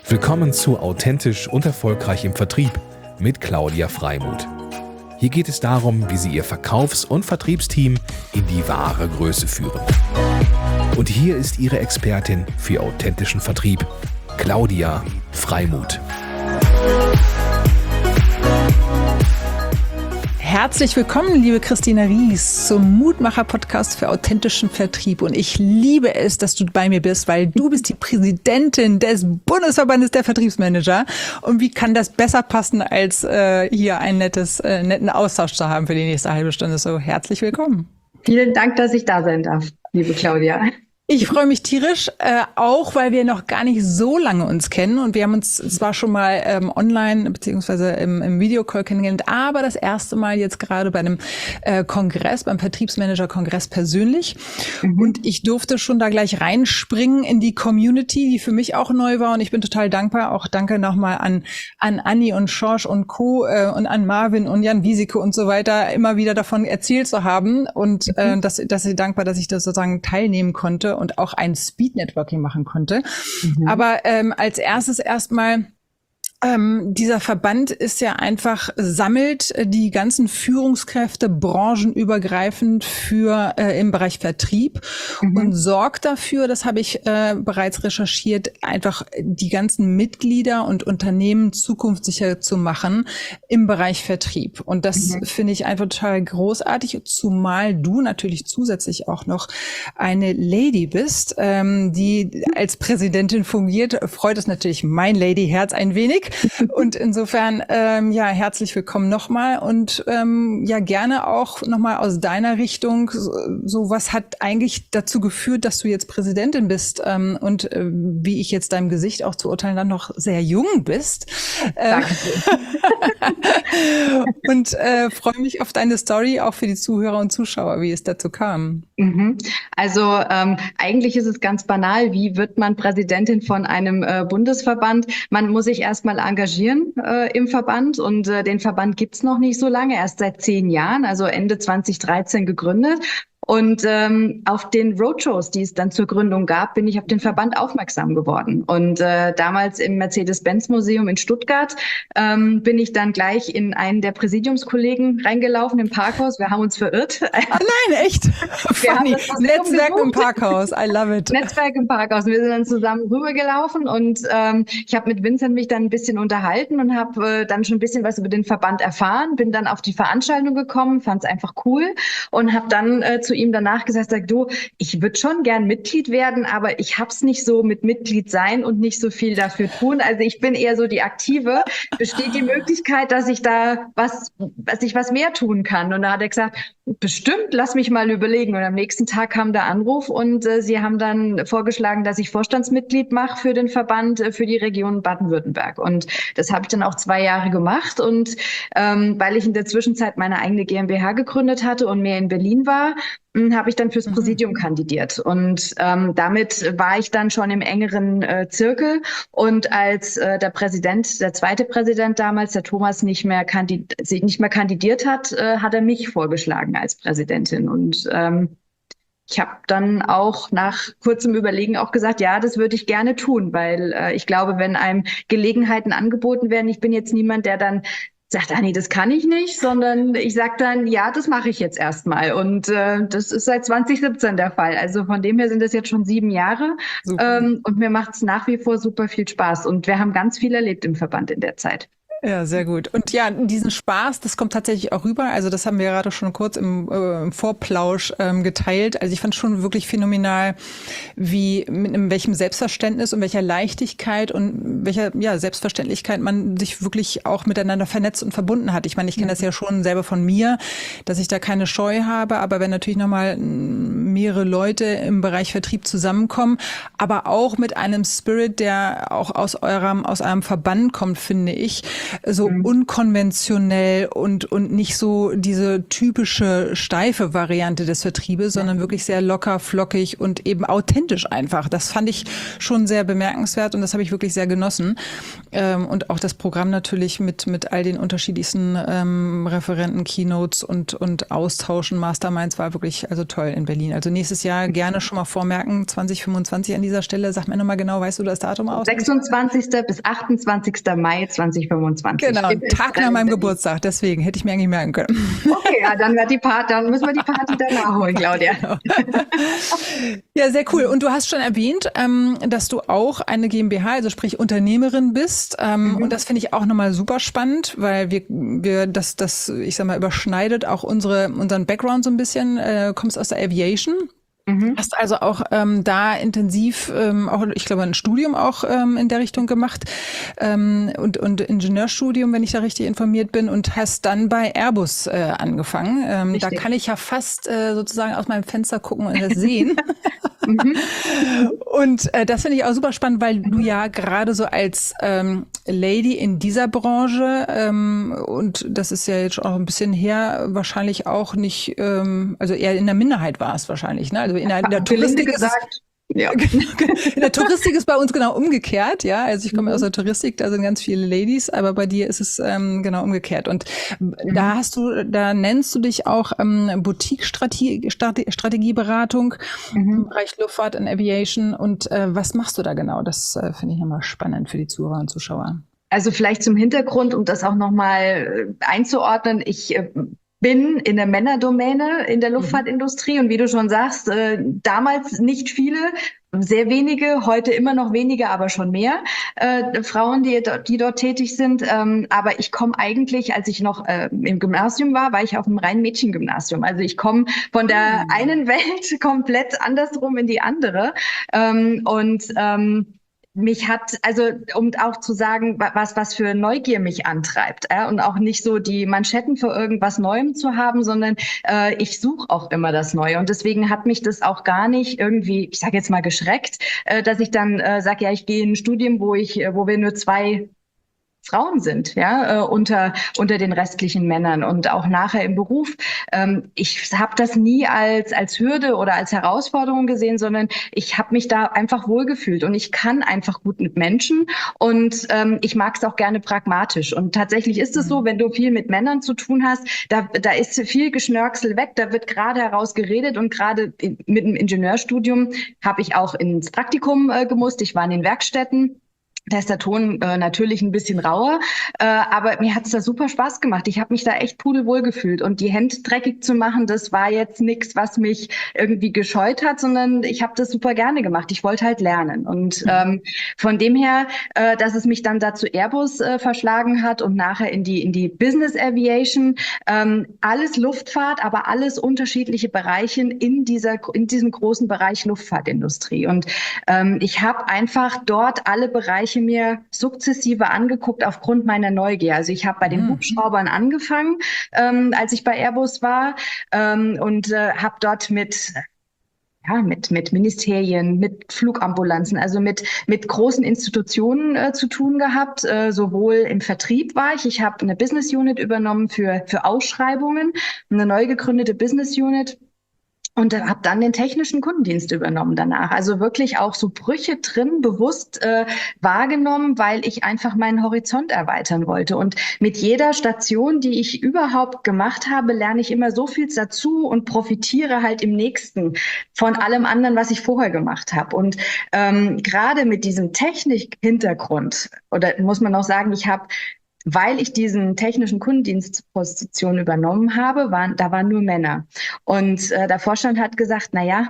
Willkommen zu Authentisch und Erfolgreich im Vertrieb mit Claudia Freimuth. Hier geht es darum, wie Sie Ihr Verkaufs- und Vertriebsteam in die wahre Größe führen. Und hier ist Ihre Expertin für authentischen Vertrieb, Claudia Freimuth. Herzlich willkommen, liebe Christina Ries, zum Mutmacher-Podcast für authentischen Vertrieb. Und ich liebe es, dass du bei mir bist, weil du bist die Präsidentin des Bundesverbandes der Vertriebsmanager. Und wie kann das besser passen, als hier einen netten Austausch zu haben für die nächste halbe Stunde? So, herzlich willkommen. Vielen Dank, dass ich da sein darf, liebe Claudia. Ich freue mich tierisch, auch weil wir noch gar nicht so lange uns kennen und wir haben uns zwar schon mal online beziehungsweise im Videocall kennengelernt, aber das erste Mal jetzt gerade bei einem Kongress, beim Vertriebsmanager-Kongress persönlich. Und ich durfte schon da gleich reinspringen in die Community, die für mich auch neu war und ich bin total dankbar. Auch danke nochmal an Anni und Schorsch und Co. Und an Marvin und Jan Wieseke und so weiter, immer wieder davon erzählt zu haben und dass ich dankbar, dass ich das sozusagen teilnehmen konnte und auch ein Speed-Networking machen konnte. Aber als erstes erstmal, dieser Verband ist ja einfach, sammelt die ganzen Führungskräfte branchenübergreifend für im Bereich Vertrieb und sorgt dafür, das habe ich bereits recherchiert, einfach die ganzen Mitglieder und Unternehmen zukunftssicher zu machen im Bereich Vertrieb. Und das finde ich einfach total großartig, zumal du natürlich zusätzlich auch noch eine Lady bist, die als Präsidentin fungiert. Freut es natürlich mein Lady-Herz ein wenig. Und insofern, herzlich willkommen nochmal und gerne auch nochmal aus deiner Richtung, so was hat eigentlich dazu geführt, dass du jetzt Präsidentin bist und wie ich jetzt deinem Gesicht auch zu urteilen, dann noch sehr jung bist. Danke. Und freue mich auf deine Story, auch für die Zuhörer und Zuschauer, wie es dazu kam. Also eigentlich ist es ganz banal. Wie wird man Präsidentin von einem Bundesverband? Man muss sich erstmal engagieren im Verband und den Verband gibt's noch nicht so lange, erst seit 10 Jahren, also Ende 2013 gegründet. Und auf den Roadshows, die es dann zur Gründung gab, bin ich auf den Verband aufmerksam geworden. Und damals im Mercedes-Benz-Museum in Stuttgart bin ich dann gleich in einen der Präsidiumskollegen reingelaufen im Parkhaus. Wir haben uns verirrt. Nein, echt? Funny. Netzwerk im Parkhaus, I love it. Netzwerk im Parkhaus. Wir sind dann zusammen rübergelaufen und ich habe mit Vincent mich dann ein bisschen unterhalten und habe dann schon ein bisschen was über den Verband erfahren, bin dann auf die Veranstaltung gekommen, fand es einfach cool und habe dann zu ihm danach gesagt, du, ich würde schon gern Mitglied werden, aber ich hab's nicht so mit Mitglied sein und nicht so viel dafür tun. Also ich bin eher so die Aktive. Besteht die Möglichkeit, dass ich da was mehr tun kann? Und da hat er gesagt, bestimmt, lass mich mal überlegen. Und am nächsten Tag kam der Anruf und sie haben dann vorgeschlagen, dass ich Vorstandsmitglied mache für den Verband, für die Region Baden-Württemberg. Und das habe ich dann auch 2 Jahre gemacht. Und weil ich in der Zwischenzeit meine eigene GmbH gegründet hatte und mehr in Berlin war, habe ich dann fürs Präsidium kandidiert. Und damit war ich dann schon im engeren Zirkel. Und als der zweite Präsident damals, der Thomas, nicht mehr kandidiert hat, hat er mich vorgeschlagen als Präsidentin. Und ich habe dann auch nach kurzem Überlegen auch gesagt, ja, das würde ich gerne tun, weil ich glaube, wenn einem Gelegenheiten angeboten werden, ich bin jetzt niemand, der dann sagt, nee, das kann ich nicht, sondern ich sage dann, ja, das mache ich jetzt erstmal. Und das ist seit 2017 der Fall. Also von dem her sind das jetzt schon 7 Jahre. Und mir macht es nach wie vor super viel Spaß. Und wir haben ganz viel erlebt im Verband in der Zeit. Ja, sehr gut. Und ja, diesen Spaß, das kommt tatsächlich auch rüber. Also das haben wir gerade schon kurz im Vorplausch geteilt. Also ich fand schon wirklich phänomenal, in welchem Selbstverständnis und welcher Leichtigkeit und welcher Selbstverständlichkeit man sich wirklich auch miteinander vernetzt und verbunden hat. Ich meine, ich kenne das ja schon selber von mir, dass ich da keine Scheu habe. Aber wenn natürlich nochmal mehrere Leute im Bereich Vertrieb zusammenkommen, aber auch mit einem Spirit, der auch aus eurem Verband kommt, finde ich, so unkonventionell und nicht so diese typische steife Variante des Vertriebes, sondern wirklich sehr locker, flockig und eben authentisch einfach. Das fand ich schon sehr bemerkenswert und das habe ich wirklich sehr genossen. Und auch das Programm natürlich mit all den unterschiedlichsten Referenten, Keynotes und Austauschen, Masterminds war wirklich also toll in Berlin. Also nächstes Jahr gerne schon mal vormerken, 2025 an dieser Stelle. Sag mir nochmal genau, weißt du das Datum aus? 26. bis 28. Mai 2025. Genau, Tag nach meinem Geburtstag. Deswegen hätte ich mir eigentlich merken können. Okay, ja, dann müssen wir die Party danach holen, Claudia. Genau. Ja, sehr cool. Und du hast schon erwähnt, dass du auch eine GmbH, also sprich Unternehmerin bist. Und das finde ich auch nochmal super spannend, weil wir das, ich sag mal, überschneidet auch unseren Background so ein bisschen. Kommst aus der Aviation. Hast also auch da intensiv auch, ich glaube, ein Studium auch in der Richtung gemacht und Ingenieurstudium, wenn ich da richtig informiert bin, und hast dann bei Airbus angefangen. Da kann ich ja fast sozusagen aus meinem Fenster gucken und das sehen. Und das finde ich auch super spannend, weil du ja gerade so als Lady in dieser Branche und das ist ja jetzt auch ein bisschen her, wahrscheinlich auch nicht, also eher in der Minderheit warst wahrscheinlich, ne? Also in der Touristik gesagt. Ja. In der Touristik ist bei uns genau umgekehrt, ja. Also ich komme aus der Touristik, da sind ganz viele Ladies, aber bei dir ist es genau umgekehrt. Und da nennst du dich auch Boutique-Strategieberatung im Bereich Luftfahrt und Aviation. Und was machst du da genau? Das finde ich immer spannend für die Zuhörer und Zuschauer. Also vielleicht zum Hintergrund, um das auch nochmal einzuordnen. Ich bin in der Männerdomäne in der Luftfahrtindustrie und wie du schon sagst, damals nicht viele, sehr wenige, heute immer noch weniger, aber schon mehr Frauen, die dort tätig sind. Aber ich komme eigentlich, als ich noch im Gymnasium war ich auf einem reinen Mädchengymnasium. Also ich komme von der einen Welt komplett andersrum in die andere. Mich hat, also um auch zu sagen, was für Neugier mich antreibt, und auch nicht so die Manschetten für irgendwas Neuem zu haben, sondern ich suche auch immer das Neue. Und deswegen hat mich das auch gar nicht irgendwie, ich sage jetzt mal, geschreckt, dass ich dann sage, ja, ich gehe in ein Studium, wo wir nur 2 Frauen sind, ja, unter den restlichen Männern und auch nachher im Beruf. Ich habe das nie als Hürde oder als Herausforderung gesehen, sondern ich habe mich da einfach wohlgefühlt und ich kann einfach gut mit Menschen und ich mag es auch gerne pragmatisch. Und tatsächlich ist es so, wenn du viel mit Männern zu tun hast, da ist viel Geschnörkel weg, da wird gerade heraus geredet und gerade mit dem Ingenieurstudium habe ich auch ins Praktikum gemusst. Ich war in den Werkstätten. Da ist der Ton natürlich ein bisschen rauer, aber mir hat's da super Spaß gemacht. Ich habe mich da echt pudelwohl gefühlt und die Hände dreckig zu machen, das war jetzt nichts, was mich irgendwie gescheut hat, sondern ich habe das super gerne gemacht. Ich wollte halt lernen und von dem her, dass es mich dann da zu Airbus verschlagen hat und nachher in die Business Aviation, alles Luftfahrt, aber alles unterschiedliche Bereiche in diesem großen Bereich Luftfahrtindustrie und ich habe einfach dort alle Bereiche mir sukzessive angeguckt aufgrund meiner Neugier. Also ich habe bei den Hubschraubern angefangen, als ich bei Airbus war und habe dort mit Ministerien, mit Flugambulanzen, also mit großen Institutionen zu tun gehabt. Sowohl im Vertrieb war ich habe eine Business Unit übernommen für Ausschreibungen, eine neu gegründete Business Unit. Und habe dann den technischen Kundendienst übernommen danach. Also wirklich auch so Brüche drin bewusst wahrgenommen, weil ich einfach meinen Horizont erweitern wollte. Und mit jeder Station, die ich überhaupt gemacht habe, lerne ich immer so viel dazu und profitiere halt im nächsten von allem anderen, was ich vorher gemacht habe. Und gerade mit diesem Technik-Hintergrund, oder muss man auch sagen, weil ich diesen technischen Kundendienstposition übernommen habe, da waren nur Männer. Und der Vorstand hat gesagt,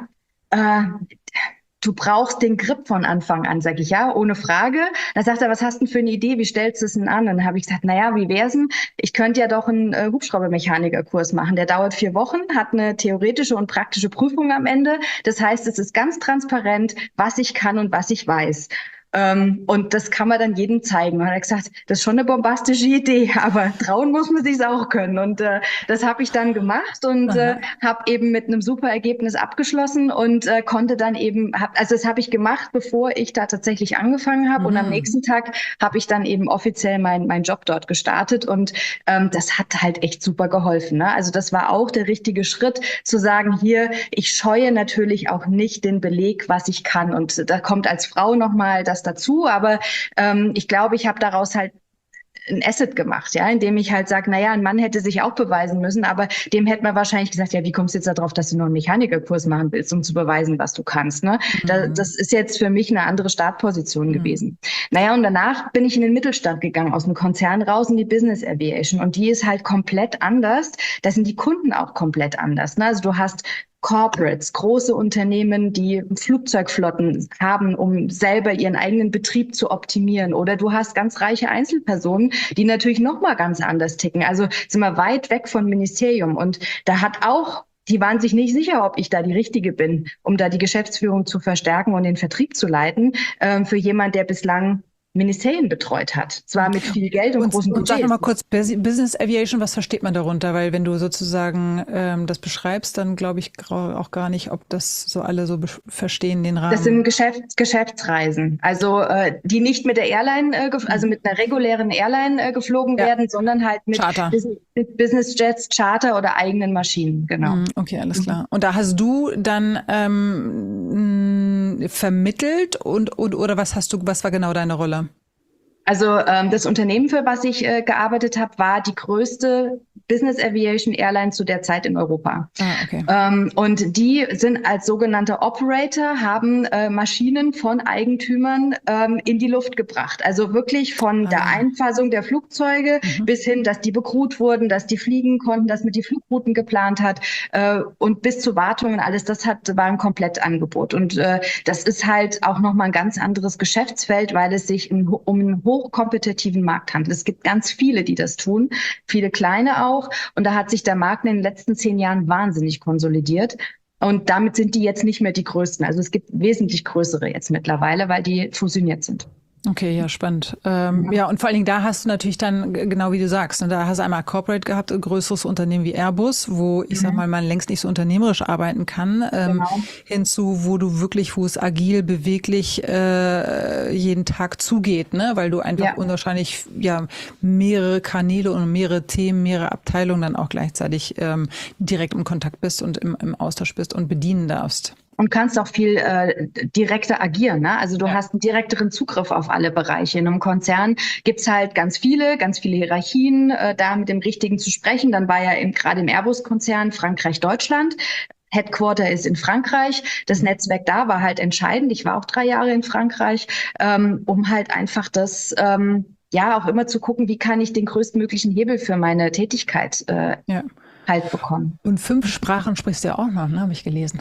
du brauchst den Grip von Anfang an, sage ich, ja, ohne Frage. Da sagt er, was hast du denn für eine Idee, wie stellst du es denn an? Und dann habe ich gesagt, wie wär's denn? Ich könnte ja doch einen Hubschraubermechanikerkurs machen. Der dauert 4 Wochen, hat eine theoretische und praktische Prüfung am Ende. Das heißt, es ist ganz transparent, was ich kann und was ich weiß. Und das kann man dann jedem zeigen. Und er hat gesagt, das ist schon eine bombastische Idee, aber trauen muss man sich's auch können. Und das habe ich dann gemacht und habe eben mit einem super Ergebnis abgeschlossen und konnte dann eben, also das habe ich gemacht, bevor ich da tatsächlich angefangen habe. Und am nächsten Tag habe ich dann eben offiziell meinen Job dort gestartet. Und das hat halt echt super geholfen. Ne? Also das war auch der richtige Schritt, zu sagen, hier, ich scheue natürlich auch nicht den Beleg, was ich kann. Und da kommt als Frau nochmal das dazu, aber ich glaube, ich habe daraus halt ein Asset gemacht, ja, indem ich halt sage, naja, ein Mann hätte sich auch beweisen müssen, aber dem hätte man wahrscheinlich gesagt, ja, wie kommst du jetzt darauf, dass du noch einen Mechanikerkurs machen willst, um zu beweisen, was du kannst, ne? Das ist jetzt für mich eine andere Startposition gewesen. Naja, und danach bin ich in den Mittelstand gegangen, aus dem Konzern raus in die Business Aviation und die ist halt komplett anders. Da sind die Kunden auch komplett anders, ne? Also du hast Corporates, große Unternehmen, die Flugzeugflotten haben, um selber ihren eigenen Betrieb zu optimieren. Oder du hast ganz reiche Einzelpersonen, die natürlich noch mal ganz anders ticken. Also sind wir weit weg von Ministerium. Und da hat auch die waren sich nicht sicher, ob ich da die Richtige bin, um da die Geschäftsführung zu verstärken und den Vertrieb zu leiten, für jemand, der bislang Ministerien betreut hat. Zwar mit viel Geld und großen Budgets. Sag nochmal kurz, Business Aviation, was versteht man darunter? Weil wenn du sozusagen das beschreibst, dann glaube ich auch gar nicht, ob das so alle so verstehen, den Rahmen. Das sind Geschäftsreisen, also die nicht mit der Airline, also mit einer regulären Airline geflogen werden, sondern halt mit Business Jets, Charter oder eigenen Maschinen, genau. Okay, alles klar. Und da hast du dann vermittelt oder was war genau deine Rolle? Also das Unternehmen, für was ich gearbeitet habe, war die größte Business Aviation Airline zu der Zeit in Europa. Okay. Und die sind als sogenannte Operator, haben Maschinen von Eigentümern in die Luft gebracht. Also wirklich von der Einfassung der Flugzeuge bis hin, dass die bekrut wurden, dass die fliegen konnten, dass man die Flugrouten geplant hat und bis zur Wartung und alles, war ein Komplettangebot. Und das ist halt auch nochmal ein ganz anderes Geschäftsfeld, weil es sich um einen hochkompetitiven Markt handelt. Es gibt ganz viele, die das tun, viele kleine auch. Und da hat sich der Markt in den letzten 10 Jahren wahnsinnig konsolidiert. Und damit sind die jetzt nicht mehr die größten. Also es gibt wesentlich größere jetzt mittlerweile, weil die fusioniert sind. Okay, ja, spannend. Ja, und vor allen Dingen da hast du natürlich dann, genau wie du sagst, ne, da hast du einmal Corporate gehabt, ein größeres Unternehmen wie Airbus, wo ich sag mal, man längst nicht so unternehmerisch arbeiten kann, hinzu, wo es agil, beweglich jeden Tag zugeht, ne, weil du einfach unwahrscheinlich mehrere Kanäle und mehrere Themen, mehrere Abteilungen dann auch gleichzeitig direkt im Kontakt bist und im Austausch bist und bedienen darfst. Und kannst auch viel direkter agieren. Ne? Also du hast einen direkteren Zugriff auf alle Bereiche. In einem Konzern gibt's halt ganz viele Hierarchien, da mit dem Richtigen zu sprechen. Dann war ja gerade im Airbus-Konzern Frankreich, Deutschland. Headquarter ist in Frankreich. Das Netzwerk da war halt entscheidend. Ich war auch 3 Jahre in Frankreich, um halt einfach das auch immer zu gucken, wie kann ich den größtmöglichen Hebel für meine Tätigkeit halt bekommen. Und 5 Sprachen sprichst du ja auch noch, ne? Habe ich gelesen.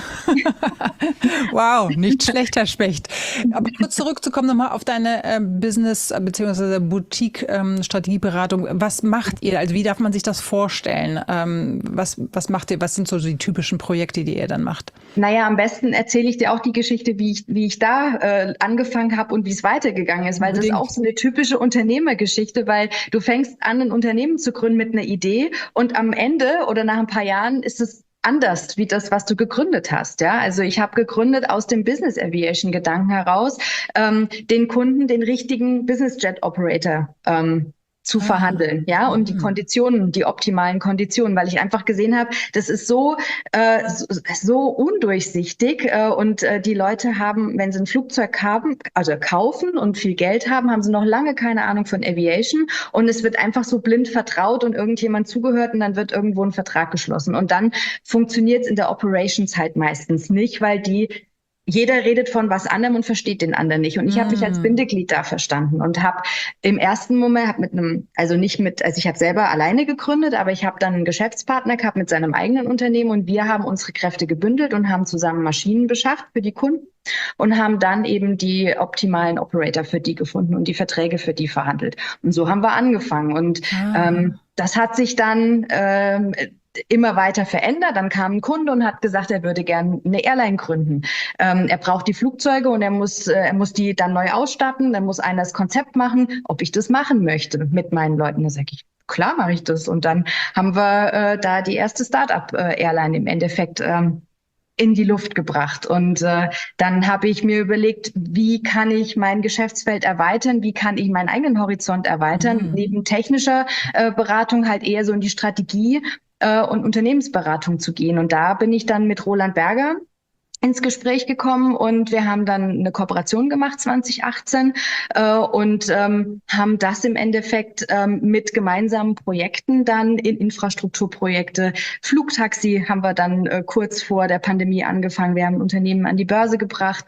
Wow, nicht schlecht, Herr Specht. Aber kurz zurückzukommen nochmal auf deine Business- bzw. Boutique-Strategieberatung. Was macht ihr? Also wie darf man sich das vorstellen? Was macht ihr? Was sind so die typischen Projekte, die ihr dann macht? Naja, am besten erzähle ich dir auch die Geschichte, wie ich da angefangen habe und wie es weitergegangen ist, weil das ist auch so eine typische Unternehmergeschichte, weil du fängst an, ein Unternehmen zu gründen mit einer Idee und am Ende oder nach ein paar Jahren ist es anders wie das, was du gegründet hast. Ja, also ich habe gegründet aus dem Business Aviation Gedanken heraus, den Kunden den richtigen Business Jet Operator zu verhandeln, und die Konditionen, die optimalen Konditionen, weil ich einfach gesehen habe, das ist so undurchsichtig und die Leute haben, wenn sie ein Flugzeug haben, also kaufen und viel Geld haben sie noch lange keine Ahnung von Aviation und es wird einfach so blind vertraut und irgendjemand zugehört und dann wird irgendwo ein Vertrag geschlossen und dann funktioniert es in der Operations halt meistens nicht, weil jeder redet von was anderem und versteht den anderen nicht. Und ich habe mich als Bindeglied da verstanden und habe im ersten Moment, ich habe selber alleine gegründet, aber ich habe dann einen Geschäftspartner gehabt mit seinem eigenen Unternehmen und wir haben unsere Kräfte gebündelt und haben zusammen Maschinen beschafft für die Kunden und haben dann eben die optimalen Operator für die gefunden und die Verträge für die verhandelt. Und so haben wir angefangen. Und das hat sich dann immer weiter verändert. Dann kam ein Kunde und hat gesagt, er würde gerne eine Airline gründen. Er braucht die Flugzeuge und er muss die dann neu ausstatten. Dann muss einer das Konzept machen, ob ich das machen möchte mit meinen Leuten. Da sage ich, klar mache ich das. Und dann haben wir da die erste Start-up-Airline im Endeffekt in die Luft gebracht. Und dann habe ich mir überlegt, wie kann ich mein Geschäftsfeld erweitern, wie kann ich meinen eigenen Horizont erweitern, neben technischer Beratung halt eher so in die Strategie und Unternehmensberatung zu gehen. Und da bin ich dann mit Roland Berger ins Gespräch gekommen und wir haben dann eine Kooperation gemacht 2018 und haben das im Endeffekt mit gemeinsamen Projekten dann in Infrastrukturprojekte, Flugtaxi haben wir dann kurz vor der Pandemie angefangen. Wir haben ein Unternehmen an die Börse gebracht.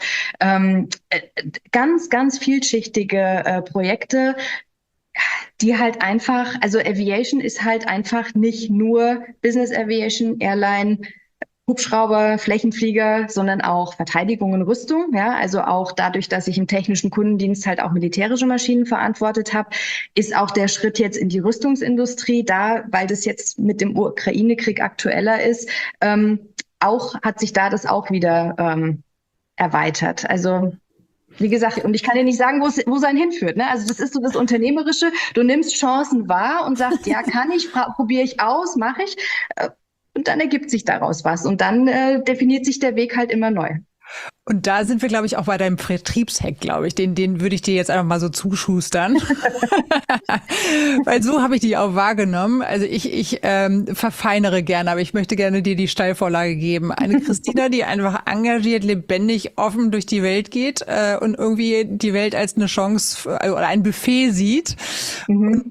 Ganz, ganz vielschichtige Projekte, die halt einfach, also Aviation ist halt einfach nicht nur Business Aviation, Airline, Hubschrauber, Flächenflieger, sondern auch Verteidigung und Rüstung. Ja, also auch dadurch, dass ich im technischen Kundendienst halt auch militärische Maschinen verantwortet habe, ist auch der Schritt jetzt in die Rüstungsindustrie da, weil das jetzt mit dem Ukraine-Krieg aktueller ist. Auch hat sich da das auch wieder erweitert. Also wie gesagt, und ich kann dir nicht sagen, wo es einen hinführt. Ne? Also das ist so das Unternehmerische. Du nimmst Chancen wahr und sagst, ja, kann ich, probiere ich aus, mache ich. Und dann ergibt sich daraus was. Und dann definiert sich der Weg halt immer neu. Und da sind wir, glaube ich, auch bei deinem Vertriebshack, glaube ich. Den würde ich dir jetzt einfach mal so zuschustern. Weil so habe ich dich auch wahrgenommen. Also ich verfeinere gerne, aber ich möchte gerne dir die Steilvorlage geben. Eine Christina, die einfach engagiert, lebendig, offen durch die Welt geht und irgendwie die Welt als eine Chance oder ein Buffet sieht. Und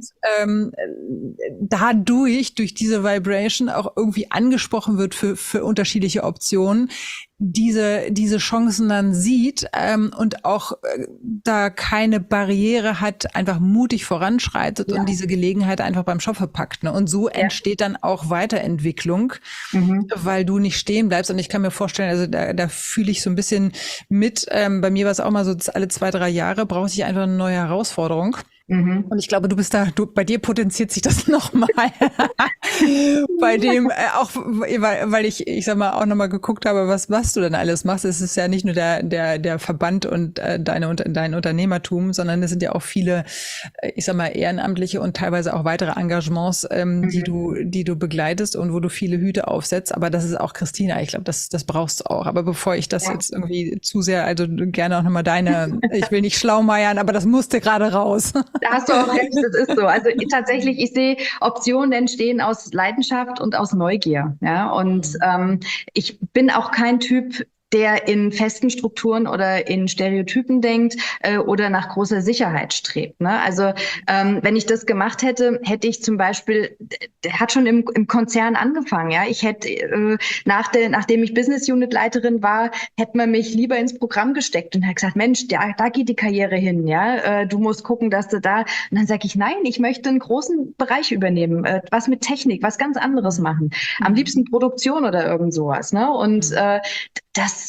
durch diese Vibration auch irgendwie angesprochen wird für unterschiedliche Optionen, diese Chancen dann sieht und auch da keine Barriere hat, einfach mutig voranschreitet und diese Gelegenheit einfach beim Schopfe packt. Ne? Und so entsteht dann auch Weiterentwicklung, weil du nicht stehen bleibst. Und ich kann mir vorstellen, also da fühle ich so ein bisschen mit. Bei mir war es auch mal so, alle 2-3 Jahre brauche ich einfach eine neue Herausforderung. Und ich glaube, bei dir potenziert sich das nochmal. Bei dem, auch, weil ich sag mal, auch nochmal geguckt habe, was du denn alles machst. Es ist ja nicht nur der Verband und dein Unternehmertum, sondern es sind ja auch viele, ich sag mal, ehrenamtliche und teilweise auch weitere Engagements, die du begleitest und wo du viele Hüte aufsetzt. Aber das ist auch Christina. Ich glaube, das brauchst du auch. Aber bevor ich das jetzt irgendwie zu sehr, also gerne auch nochmal ich will nicht schlaumeiern, aber das musste gerade raus. Da hast du auch recht, das ist so. Also tatsächlich, ich sehe, Optionen entstehen aus Leidenschaft und aus Neugier. Ja, und ich bin auch kein Typ, der in festen Strukturen oder in Stereotypen denkt oder nach großer Sicherheit strebt. Ne? Also wenn ich das gemacht hätte, hätte ich zum Beispiel, der hat schon im Konzern angefangen. Ja, ich hätte nachdem ich Business Unit Leiterin war, hätte man mich lieber ins Programm gesteckt und hat gesagt, Mensch, da geht die Karriere hin. Ja, du musst gucken, dass du da. Und dann sage ich, nein, ich möchte einen großen Bereich übernehmen, was mit Technik, was ganz anderes machen. Am liebsten Produktion oder irgend sowas. Ne? Und das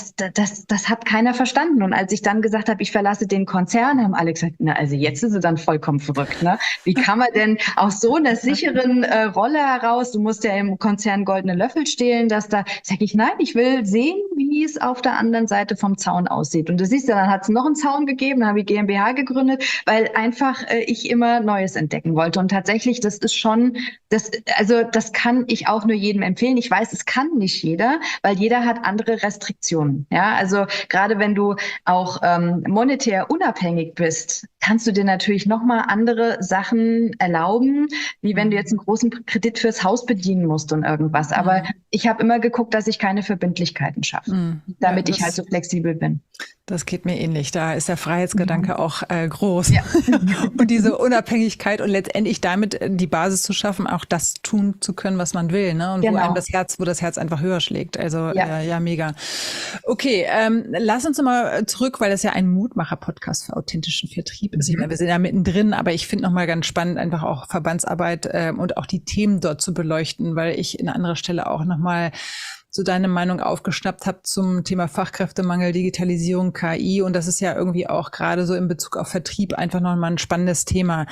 hat keiner verstanden. Und als ich dann gesagt habe, ich verlasse den Konzern, haben alle gesagt, na, also jetzt ist sie dann vollkommen verrückt. Ne? Wie kann man denn aus so einer sicheren Rolle heraus, du musst ja im Konzern goldene Löffel stehlen, sage ich, nein, ich will sehen, wie es auf der anderen Seite vom Zaun aussieht. Und du siehst ja, dann hat es noch einen Zaun gegeben, dann habe ich GmbH gegründet, weil einfach ich immer Neues entdecken wollte. Und tatsächlich, das ist schon, das kann ich auch nur jedem empfehlen. Ich weiß, es kann nicht jeder, weil jeder hat andere Restriktionen. Ja, also gerade wenn du auch monetär unabhängig bist, kannst du dir natürlich nochmal andere Sachen erlauben, wie wenn du jetzt einen großen Kredit fürs Haus bedienen musst und irgendwas. Aber ich habe immer geguckt, dass ich keine Verbindlichkeiten schaffe, damit ich halt so flexibel bin. Das geht mir ähnlich. Da ist der Freiheitsgedanke auch groß. Ja. Und diese Unabhängigkeit und letztendlich damit die Basis zu schaffen, auch das tun zu können, was man will, ne? Und wo einem wo das Herz einfach höher schlägt. Also ja, mega. Okay, lass uns mal zurück, weil das ja ein Mutmacher-Podcast für authentischen Vertrieb ist. Ich meine, wir sind ja mittendrin, aber ich finde nochmal ganz spannend, einfach auch Verbandsarbeit und auch die Themen dort zu beleuchten, weil ich in anderer Stelle auch nochmal so deine Meinung aufgeschnappt habe zum Thema Fachkräftemangel, Digitalisierung, KI. Und das ist ja irgendwie auch gerade so in Bezug auf Vertrieb einfach nochmal ein spannendes Thema.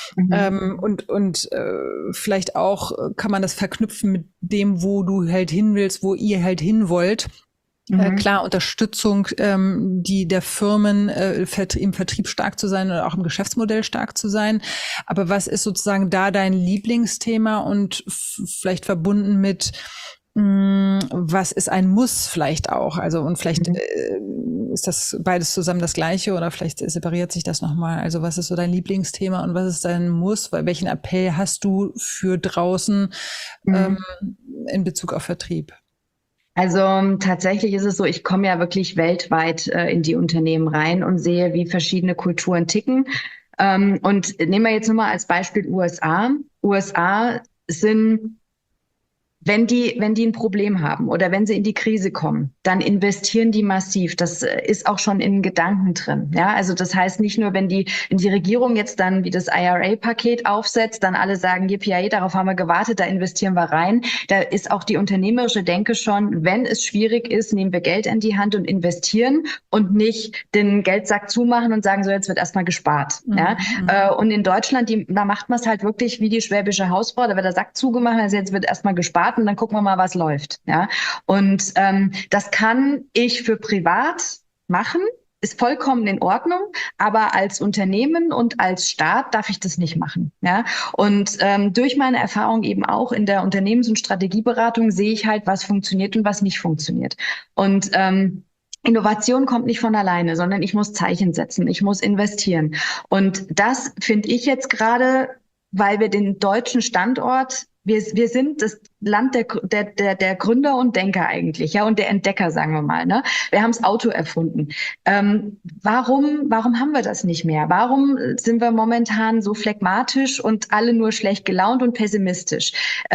Und vielleicht auch kann man das verknüpfen mit dem, wo du halt hin willst, wo ihr halt hin wollt. Klar, Unterstützung die der Firmen im Vertrieb stark zu sein oder auch im Geschäftsmodell stark zu sein. Aber was ist sozusagen da dein Lieblingsthema und vielleicht verbunden mit was ist ein Muss vielleicht auch? Also und vielleicht ist das beides zusammen das Gleiche oder vielleicht separiert sich das nochmal. Also was ist so dein Lieblingsthema und was ist dein Muss? Welchen Appell hast du für draußen in Bezug auf Vertrieb? Also tatsächlich ist es so, ich komme ja wirklich weltweit in die Unternehmen rein und sehe, wie verschiedene Kulturen ticken. Und nehmen wir jetzt nur mal als Beispiel USA. USA sind, wenn die ein Problem haben oder wenn sie in die Krise kommen, dann investieren die massiv. Das ist auch schon in Gedanken drin. Ja, also das heißt nicht nur, wenn die Regierung jetzt dann wie das IRA-Paket aufsetzt, dann alle sagen, yippie, darauf haben wir gewartet, da investieren wir rein. Da ist auch die unternehmerische Denke schon, wenn es schwierig ist, nehmen wir Geld in die Hand und investieren und nicht den Geldsack zumachen und sagen, so jetzt wird erstmal gespart. Ja, und in Deutschland, da macht man es halt wirklich wie die schwäbische Hausfrau, da wird der Sack zugemacht, also jetzt wird erstmal gespart und dann gucken wir mal, was läuft. Ja, und das kann ich für privat machen, ist vollkommen in Ordnung, aber als Unternehmen und als Staat darf ich das nicht machen. Ja, und durch meine Erfahrung eben auch in der Unternehmens- und Strategieberatung sehe ich halt, was funktioniert und was nicht funktioniert. Und Innovation kommt nicht von alleine, sondern ich muss Zeichen setzen, ich muss investieren. Und das finde ich jetzt gerade, weil wir den deutschen Standort, wir sind das Land der Gründer und Denker eigentlich, ja, und der Entdecker, sagen wir mal, ne? Wir haben das Auto erfunden. Warum haben wir das nicht mehr? Warum sind wir momentan so phlegmatisch und alle nur schlecht gelaunt und pessimistisch?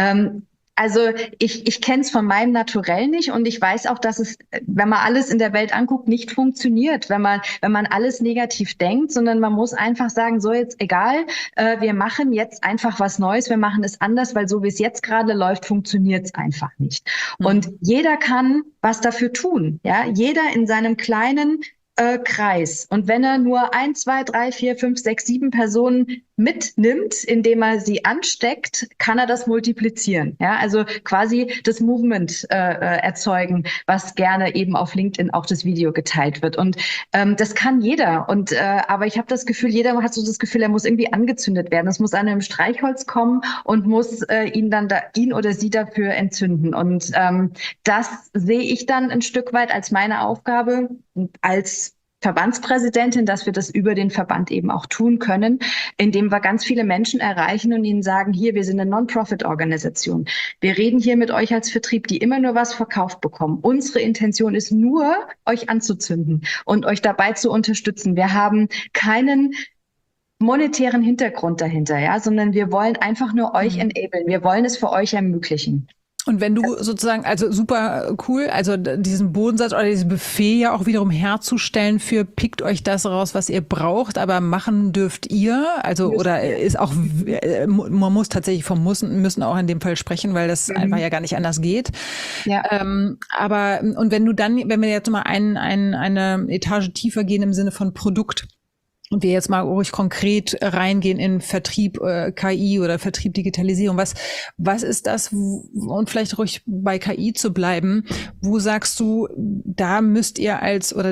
Also ich kenne es von meinem Naturell nicht und ich weiß auch, dass es, wenn man alles in der Welt anguckt, nicht funktioniert, wenn man alles negativ denkt, sondern man muss einfach sagen, so jetzt egal, wir machen jetzt einfach was Neues, wir machen es anders, weil so wie es jetzt gerade läuft, funktioniert es einfach nicht. Und jeder kann was dafür tun, ja, jeder in seinem kleinen Kreis. Und wenn er nur 1, 2, 3, 4, 5, 6, 7 Personen mitnimmt, indem er sie ansteckt, kann er das multiplizieren. Ja, also quasi das Movement erzeugen, was gerne eben auf LinkedIn auch das Video geteilt wird. Und das kann jeder. Und aber ich habe das Gefühl, jeder hat so das Gefühl, er muss irgendwie angezündet werden. Es muss einer im Streichholz kommen und muss ihn oder sie dafür entzünden. Und das sehe ich dann ein Stück weit als meine Aufgabe als Verbandspräsidentin, dass wir das über den Verband eben auch tun können, indem wir ganz viele Menschen erreichen und ihnen sagen, hier, wir sind eine Non-Profit-Organisation. Wir reden hier mit euch als Vertrieb, die immer nur was verkauft bekommen. Unsere Intention ist nur, euch anzuzünden und euch dabei zu unterstützen. Wir haben keinen monetären Hintergrund dahinter, ja, sondern wir wollen einfach nur euch enablen. Wir wollen es für euch ermöglichen. Und wenn du sozusagen, also super cool, also diesen Bodensatz oder dieses Buffet ja auch wiederum herzustellen für pickt euch das raus, was ihr braucht, aber machen dürft ihr, also oder ist auch, man muss tatsächlich müssen auch in dem Fall sprechen, weil das einfach ja gar nicht anders geht. Ja. Aber, und wenn wir jetzt mal eine Etage tiefer gehen im Sinne von Produkt, und wir jetzt mal ruhig konkret reingehen in Vertrieb, KI oder Vertrieb, Digitalisierung. Was ist das, und vielleicht ruhig bei KI zu bleiben, wo sagst du, da müsst ihr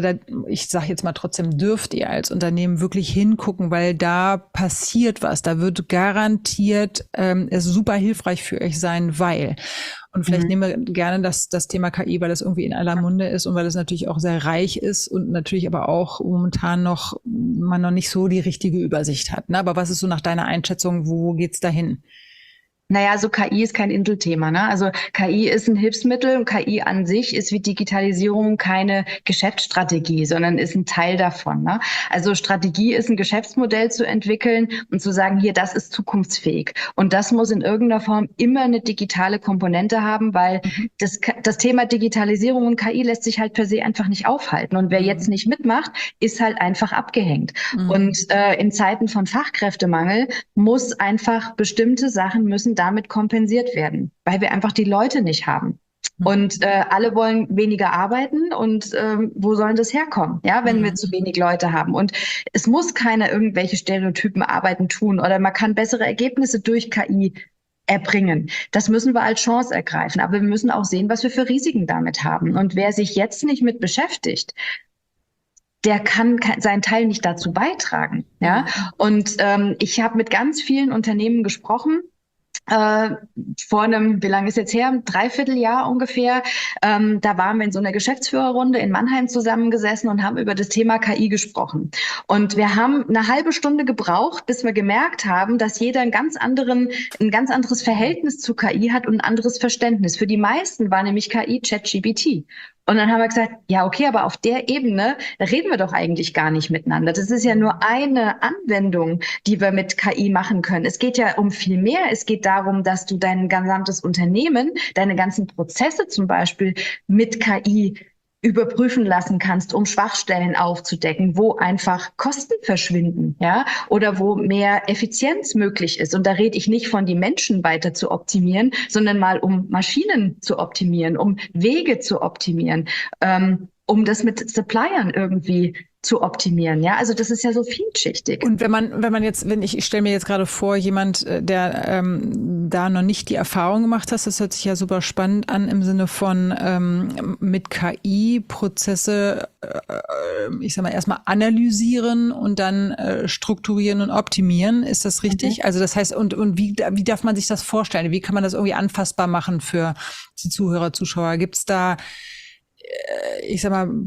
ich sage jetzt mal trotzdem, dürft ihr als Unternehmen wirklich hingucken, weil da passiert was, da wird garantiert es super hilfreich für euch sein, weil... Und vielleicht nehmen wir gerne das Thema KI, weil das irgendwie in aller Munde ist und weil es natürlich auch sehr reich ist und natürlich aber auch momentan man noch nicht so die richtige Übersicht hat. Ne? Aber was ist so nach deiner Einschätzung, wo geht's dahin? Naja, also KI ist kein Inselthema, ne? Also KI ist ein Hilfsmittel und KI an sich ist wie Digitalisierung keine Geschäftsstrategie, sondern ist ein Teil davon, ne? Also Strategie ist ein Geschäftsmodell zu entwickeln und zu sagen, hier, das ist zukunftsfähig. Und das muss in irgendeiner Form immer eine digitale Komponente haben, weil das Thema Digitalisierung und KI lässt sich halt per se einfach nicht aufhalten. Und wer jetzt nicht mitmacht, ist halt einfach abgehängt. Und in Zeiten von Fachkräftemangel muss einfach bestimmte Sachen müssen damit kompensiert werden, weil wir einfach die Leute nicht haben. Und alle wollen weniger arbeiten und wo sollen das herkommen, ja, wenn wir zu wenig Leute haben? Und es muss keiner irgendwelche Stereotypen Arbeiten tun oder man kann bessere Ergebnisse durch KI erbringen. Das müssen wir als Chance ergreifen. Aber wir müssen auch sehen, was wir für Risiken damit haben. Und wer sich jetzt nicht mit beschäftigt, der kann seinen Teil nicht dazu beitragen. Ja? Und ich habe mit ganz vielen Unternehmen gesprochen, vor einem, wie lange ist jetzt her? 3/4 Jahr ungefähr. Da waren wir in so einer Geschäftsführerrunde in Mannheim zusammengesessen und haben über das Thema KI gesprochen. Und wir haben eine halbe Stunde gebraucht, bis wir gemerkt haben, dass jeder ein ganz anderes Verhältnis zu KI hat und ein anderes Verständnis. Für die meisten war nämlich KI ChatGPT. Und dann haben wir gesagt, ja, okay, aber auf der Ebene, da reden wir doch eigentlich gar nicht miteinander. Das ist ja nur eine Anwendung, die wir mit KI machen können. Es geht ja um viel mehr. Es geht darum, dass du dein gesamtes Unternehmen, deine ganzen Prozesse zum Beispiel mit KI überprüfen lassen kannst, um Schwachstellen aufzudecken, wo einfach Kosten verschwinden, ja, oder wo mehr Effizienz möglich ist. Und da rede ich nicht von die Menschen weiter zu optimieren, sondern mal um Maschinen zu optimieren, um Wege zu optimieren, um das mit Suppliern irgendwie zu optimieren, ja, also das ist ja so vielschichtig. Und ich stelle mir jetzt gerade vor, jemand, der da noch nicht die Erfahrung gemacht hat, das hört sich ja super spannend an im Sinne von mit KI Prozesse, ich sag mal, erstmal analysieren und dann strukturieren und optimieren. Ist das richtig? Also das heißt, und wie darf man sich das vorstellen? Wie kann man das irgendwie anfassbar machen für die Zuhörer, Zuschauer? Gibt's da, ich sag mal,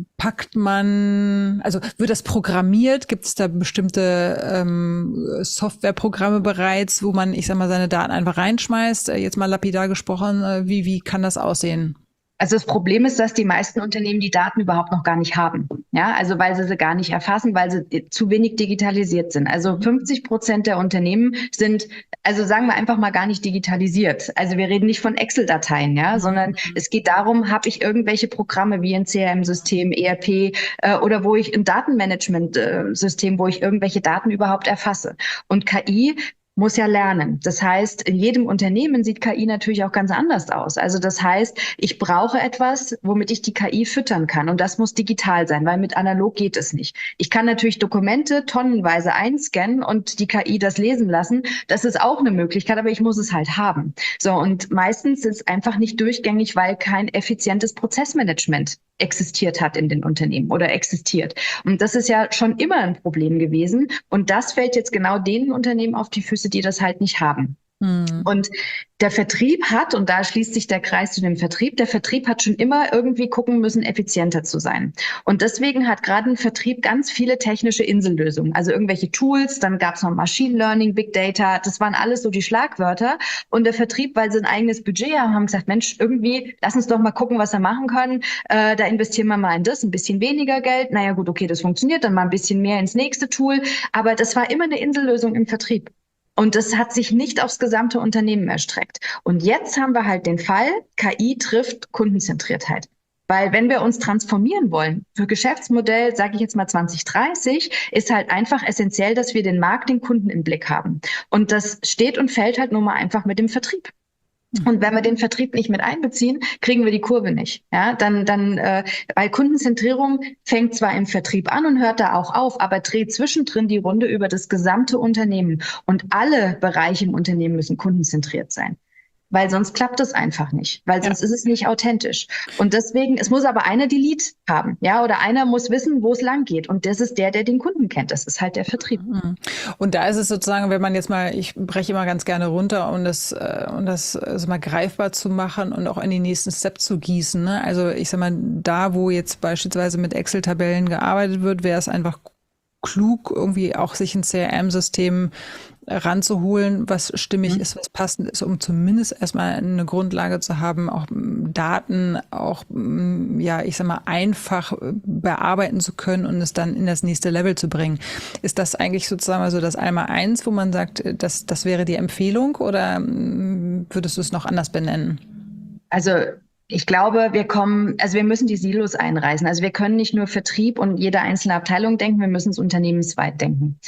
wird das programmiert? Gibt es da bestimmte Softwareprogramme bereits, wo man, ich sag mal, seine Daten einfach reinschmeißt? Jetzt mal lapidar gesprochen, wie kann das aussehen? Also das Problem ist, dass die meisten Unternehmen die Daten überhaupt noch gar nicht haben. Ja, also weil sie gar nicht erfassen, weil sie zu wenig digitalisiert sind. Also 50% der Unternehmen sind, also sagen wir einfach mal, gar nicht digitalisiert. Also wir reden nicht von Excel-Dateien, ja, sondern es geht darum, habe ich irgendwelche Programme wie ein CRM-System, ERP oder wo ich ein Datenmanagement-System, wo ich irgendwelche Daten überhaupt erfasse. Und KI muss ja lernen. Das heißt, in jedem Unternehmen sieht KI natürlich auch ganz anders aus. Also das heißt, ich brauche etwas, womit ich die KI füttern kann. Und das muss digital sein, weil mit analog geht es nicht. Ich kann natürlich Dokumente tonnenweise einscannen und die KI das lesen lassen. Das ist auch eine Möglichkeit, aber ich muss es halt haben. So, und meistens ist es einfach nicht durchgängig, weil kein effizientes Prozessmanagement existiert hat in den Unternehmen oder existiert. Und das ist ja schon immer ein Problem gewesen. Und das fällt jetzt genau den Unternehmen auf die Füße, die das halt nicht haben. Und der Vertrieb hat, und da schließt sich der Kreis zu dem Vertrieb, der Vertrieb hat schon immer irgendwie gucken müssen, effizienter zu sein. Und deswegen hat gerade ein Vertrieb ganz viele technische Insellösungen, also irgendwelche Tools, dann gab es noch Machine Learning, Big Data, das waren alles so die Schlagwörter. Und der Vertrieb, weil sie ein eigenes Budget haben gesagt, Mensch, irgendwie, lass uns doch mal gucken, was wir machen können. Da investieren wir mal in das, ein bisschen weniger Geld. Naja gut, okay, das funktioniert, dann mal ein bisschen mehr ins nächste Tool. Aber das war immer eine Insellösung im Vertrieb. Und das hat sich nicht aufs gesamte Unternehmen erstreckt. Und jetzt haben wir halt den Fall, KI trifft Kundenzentriertheit. Weil wenn wir uns transformieren wollen, für Geschäftsmodell, sage ich jetzt mal 2030, ist halt einfach essentiell, dass wir den Markt, den Kunden im Blick haben. Und das steht und fällt halt nur mal einfach mit dem Vertrieb. Und wenn wir den Vertrieb nicht mit einbeziehen, kriegen wir die Kurve nicht. Ja, weil Kundenzentrierung fängt zwar im Vertrieb an und hört da auch auf, aber dreht zwischendrin die Runde über das gesamte Unternehmen. Und alle Bereiche im Unternehmen müssen kundenzentriert sein. Weil sonst klappt es einfach nicht, weil sonst ist es nicht authentisch. Und deswegen, es muss aber einer die Lead haben, ja, oder einer muss wissen, wo es lang geht. Und das ist der den Kunden kennt. Das ist halt der Vertrieb. Und da ist es sozusagen, wenn man jetzt mal, ich breche immer ganz gerne runter, um das also mal greifbar zu machen und auch in den nächsten Step zu gießen. Ne? Also ich sag mal, da, wo jetzt beispielsweise mit Excel-Tabellen gearbeitet wird, wäre es einfach klug, irgendwie auch sich ein CRM-System ranzuholen, was stimmig ist, was passend ist, um zumindest erstmal eine Grundlage zu haben, auch Daten auch, ja, ich sag mal, einfach bearbeiten zu können und es dann in das nächste Level zu bringen. Ist das eigentlich sozusagen also das Einmaleins, wo man sagt, das wäre die Empfehlung, oder würdest du es noch anders benennen? Also ich glaube, wir müssen die Silos einreißen. Also wir können nicht nur Vertrieb und jede einzelne Abteilung denken, wir müssen es unternehmensweit denken.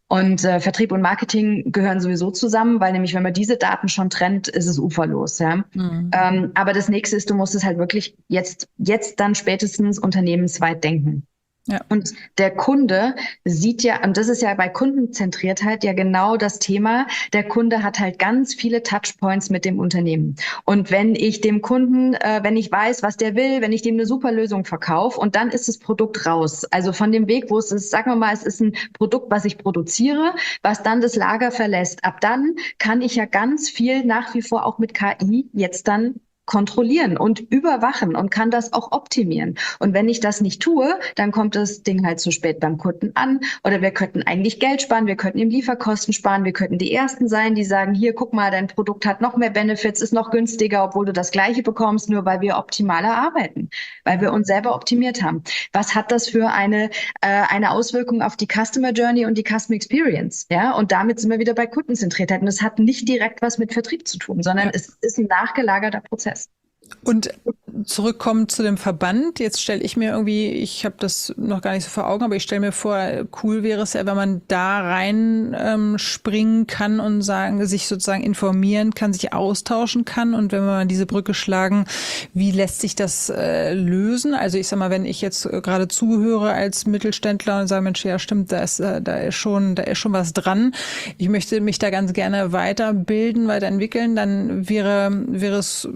Und Vertrieb und Marketing gehören sowieso zusammen, weil nämlich, wenn man diese Daten schon trennt, ist es uferlos. Ja? Aber das Nächste ist, du musst es halt wirklich jetzt dann spätestens unternehmensweit denken. Ja. Und der Kunde sieht ja, und das ist ja bei Kundenzentriertheit ja genau das Thema, der Kunde hat halt ganz viele Touchpoints mit dem Unternehmen. Und wenn ich dem Kunden, wenn ich weiß, was der will, wenn ich dem eine super Lösung verkaufe und dann ist das Produkt raus. Also von dem Weg, wo es ist, sagen wir mal, es ist ein Produkt, was ich produziere, was dann das Lager verlässt. Ab dann kann ich ja ganz viel nach wie vor auch mit KI jetzt dann kontrollieren und überwachen und kann das auch optimieren. Und wenn ich das nicht tue, dann kommt das Ding halt zu spät beim Kunden an oder wir könnten eigentlich Geld sparen, wir könnten ihm Lieferkosten sparen, wir könnten die Ersten sein, die sagen, hier, guck mal, dein Produkt hat noch mehr Benefits, ist noch günstiger, obwohl du das Gleiche bekommst, nur weil wir optimaler arbeiten, weil wir uns selber optimiert haben. Was hat das für eine Auswirkung auf die Customer Journey und die Customer Experience? Ja, und damit sind wir wieder bei Kundenzentriertheit. Und das hat nicht direkt was mit Vertrieb zu tun, sondern es ist ein nachgelagerter Prozess. Und zurückkommen zu dem Verband, jetzt stelle ich mir irgendwie, ich habe das noch gar nicht so vor Augen, aber ich stelle mir vor, cool wäre es ja, wenn man da rein springen kann und sich sozusagen informieren kann, sich austauschen kann und wenn wir mal diese Brücke schlagen, wie lässt sich das lösen? Also ich sag mal, wenn ich jetzt gerade zuhöre als Mittelständler und sage, Mensch, ja stimmt, da ist schon was dran. Ich möchte mich da ganz gerne weiterbilden, weiterentwickeln, dann wäre es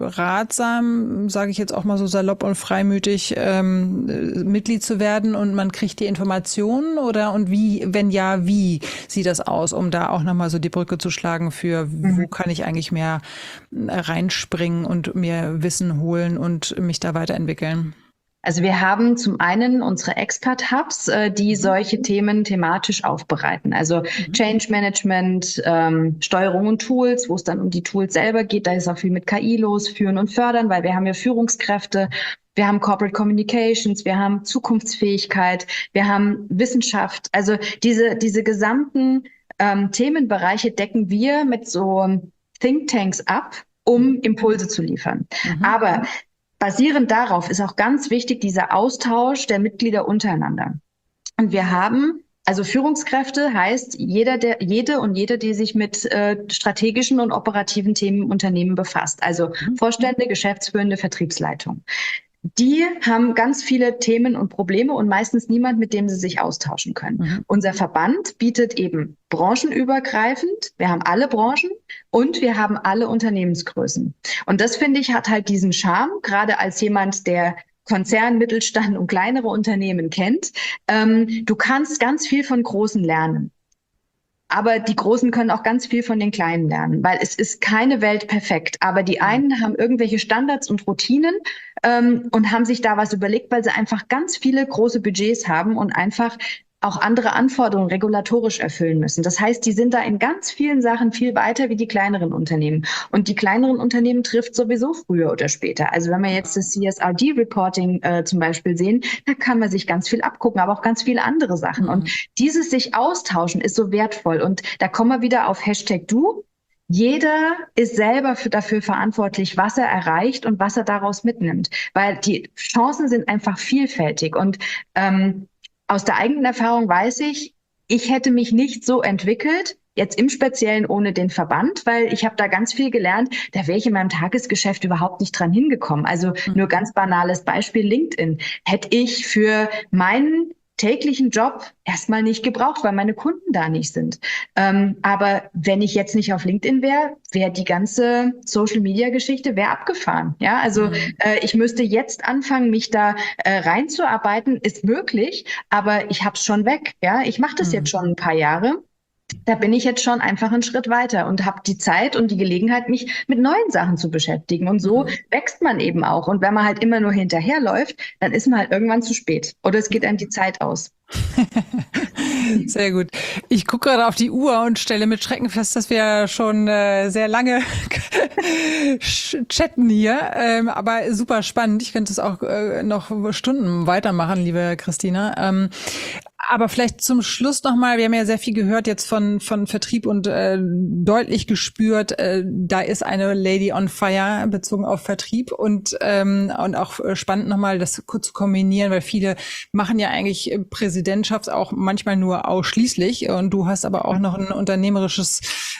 ratsam, sage ich jetzt auch mal so salopp und freimütig, Mitglied zu werden und man kriegt die Informationen und wie, wenn ja, wie sieht das aus, um da auch nochmal so die Brücke zu schlagen für, wo kann ich eigentlich mehr reinspringen und mir Wissen holen und mich da weiterentwickeln? Also wir haben zum einen unsere Expert-Hubs, die solche Themen thematisch aufbereiten. Also Change Management, Steuerung und Tools, wo es dann um die Tools selber geht. Da ist auch viel mit KI los, führen und fördern, weil wir haben ja Führungskräfte. Wir haben Corporate Communications, wir haben Zukunftsfähigkeit, wir haben Wissenschaft. Also diese gesamten Themenbereiche decken wir mit so Thinktanks ab, um Impulse zu liefern. Aber basierend darauf ist auch ganz wichtig dieser Austausch der Mitglieder untereinander. Und wir haben, also Führungskräfte heißt jede und jeder, die sich mit strategischen und operativen Themen im Unternehmen befasst. Also Vorstände, Geschäftsführende, Vertriebsleitung. Die haben ganz viele Themen und Probleme und meistens niemand, mit dem sie sich austauschen können. Unser Verband bietet eben branchenübergreifend, wir haben alle Branchen und wir haben alle Unternehmensgrößen. Und das, finde ich, hat halt diesen Charme, gerade als jemand, der Konzern, Mittelstand und kleinere Unternehmen kennt. Du kannst ganz viel von Großen lernen. Aber die Großen können auch ganz viel von den Kleinen lernen, weil es ist keine Welt perfekt. Aber die einen haben irgendwelche Standards und Routinen und haben sich da was überlegt, weil sie einfach ganz viele große Budgets haben und einfach auch andere Anforderungen regulatorisch erfüllen müssen. Das heißt, die sind da in ganz vielen Sachen viel weiter wie die kleineren Unternehmen. Und die kleineren Unternehmen trifft sowieso früher oder später. Also wenn wir jetzt das CSRD-Reporting zum Beispiel sehen, da kann man sich ganz viel abgucken, aber auch ganz viele andere Sachen. Und dieses sich austauschen ist so wertvoll. Und da kommen wir wieder auf #Du. Jeder ist selber dafür verantwortlich, was er erreicht und was er daraus mitnimmt. Weil die Chancen sind einfach vielfältig. Und aus der eigenen Erfahrung weiß ich, ich hätte mich nicht so entwickelt, jetzt im Speziellen ohne den Verband, weil ich habe da ganz viel gelernt, da wäre ich in meinem Tagesgeschäft überhaupt nicht dran hingekommen. Also nur ganz banales Beispiel LinkedIn. Hätte ich für meinen täglichen Job erstmal nicht gebraucht, weil meine Kunden da nicht sind. Aber wenn ich jetzt nicht auf LinkedIn wäre die ganze Social-Media-Geschichte abgefahren. Ja, also ich müsste jetzt anfangen, mich da reinzuarbeiten, ist möglich, aber ich habe es schon weg. Ja, ich mache das jetzt schon ein paar Jahre. Da bin ich jetzt schon einfach einen Schritt weiter und habe die Zeit und die Gelegenheit, mich mit neuen Sachen zu beschäftigen. Und so wächst man eben auch. Und wenn man halt immer nur hinterherläuft, dann ist man halt irgendwann zu spät. Oder es geht einem die Zeit aus. Sehr gut. Ich gucke gerade auf die Uhr und stelle mit Schrecken fest, dass wir schon sehr lange chatten hier, aber super spannend. Ich könnte es auch noch Stunden weitermachen, liebe Christina. Aber vielleicht zum Schluss nochmal, wir haben ja sehr viel gehört jetzt von Vertrieb und deutlich gespürt, da ist eine Lady on fire bezogen auf Vertrieb und auch spannend nochmal das kurz zu kombinieren, weil viele machen ja eigentlich Präsidentschaft auch manchmal nur ausschließlich und du hast aber auch noch ein unternehmerisches,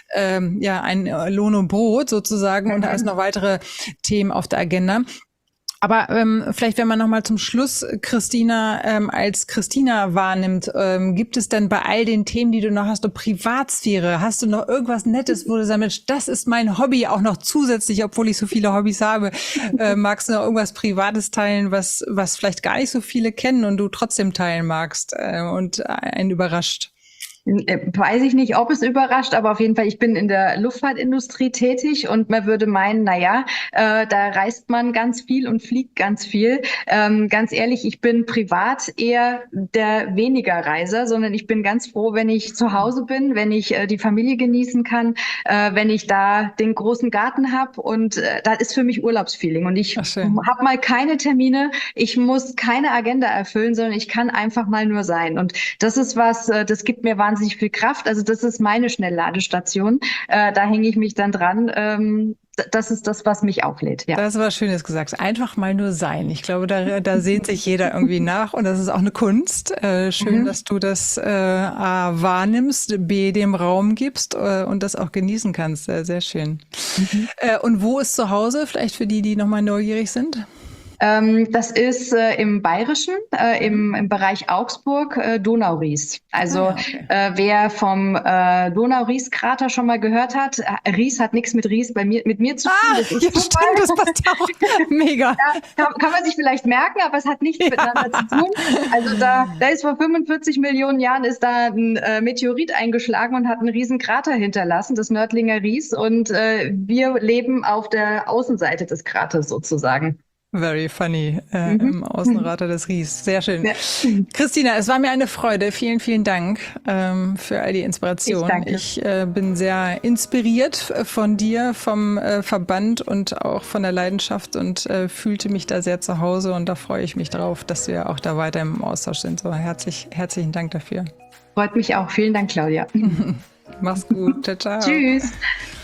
ein Lohn und Brot sozusagen und da ist noch weitere Themen auf der Agenda. Aber vielleicht, wenn man nochmal zum Schluss Christina als Christina wahrnimmt, gibt es denn bei all den Themen, die du noch hast, eine Privatsphäre? Hast du noch irgendwas Nettes, wo du sagst, Mensch, das ist mein Hobby, auch noch zusätzlich, obwohl ich so viele Hobbys habe. Magst du noch irgendwas Privates teilen, was vielleicht gar nicht so viele kennen und du trotzdem teilen magst und einen überrascht? Weiß ich nicht, ob es überrascht, aber auf jeden Fall, ich bin in der Luftfahrtindustrie tätig und man würde meinen, da reist man ganz viel und fliegt ganz viel. Ganz ehrlich, ich bin privat eher der weniger Reiser, sondern ich bin ganz froh, wenn ich zu Hause bin, wenn ich die Familie genießen kann, wenn ich da den großen Garten habe und das ist für mich Urlaubsfeeling und ich habe mal keine Termine, ich muss keine Agenda erfüllen, sondern ich kann einfach mal nur sein und das ist was, das gibt mir wahnsinnig viel Kraft. Also das ist meine Schnellladestation. Da hänge ich mich dann dran. Das ist das, was mich auflädt. Ja. Das ist was Schönes gesagt. Einfach mal nur sein. Ich glaube, da sehnt sich jeder irgendwie nach und das ist auch eine Kunst. Schön, dass du das A wahrnimmst, B dem Raum gibst und das auch genießen kannst. Sehr schön. Und wo ist zu Hause? Vielleicht für die nochmal neugierig sind? Das ist im Bayerischen, im Bereich Augsburg, Donau-Ries. Also wer vom Donau-Ries-Krater schon mal gehört hat, Ries hat nichts mit Ries mit mir zu tun. Das ist ja, stimmt, das passt auch. Mega. Ja, kann man sich vielleicht merken, aber es hat nichts miteinander zu tun. Also da ist vor 45 Millionen Jahren ist da ein Meteorit eingeschlagen und hat einen riesen Krater hinterlassen, das Nördlinger Ries. Und wir leben auf der Außenseite des Kraters sozusagen. Very funny, im Außenrater des Ries. Sehr schön. Ja. Christina, es war mir eine Freude. Vielen, vielen Dank für all die Inspiration. Ich bin sehr inspiriert von dir, vom Verband und auch von der Leidenschaft und fühlte mich da sehr zu Hause und da freue ich mich drauf, dass wir auch da weiter im Austausch sind. So herzlichen Dank dafür. Freut mich auch. Vielen Dank, Claudia. Mach's gut. Ciao, ciao. Tschüss.